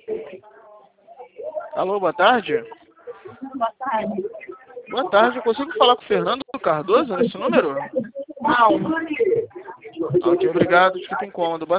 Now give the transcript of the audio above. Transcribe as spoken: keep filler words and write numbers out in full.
Alô, boa tarde. Boa tarde. Boa tarde, eu consigo falar com o Fernando Cardoso nesse número? Não. Ok, obrigado, desculpa o incômodo. Boa